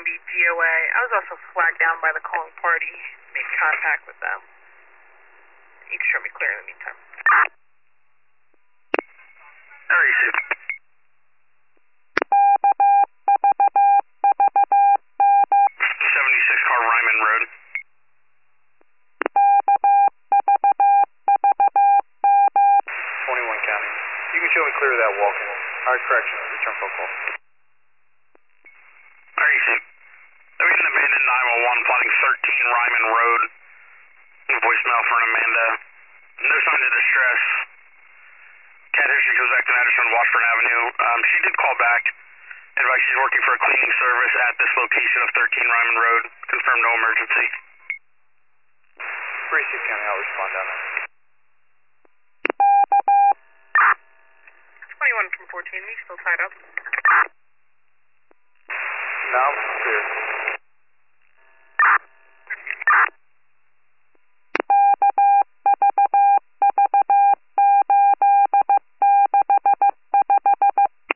Granby DOA. I was also flagged down by the calling party. Made contact with them. You can show me clear in the meantime. Alright, 76 car Ryman Road. 21 County. You can show me clear of that walking. Alright, correction. Return phone call. Alright, there was an abandoned 911 plotting 13 Ryman Road. Voicemail for an Amanda. No signs of distress. Cat history goes back to an address on Washburn Avenue. She did call back. Advice she's working for a cleaning service at this location of 13 Ryman Road. Confirmed no emergency. 36 County, I'll respond down there. 21 from 14, he's still tied up.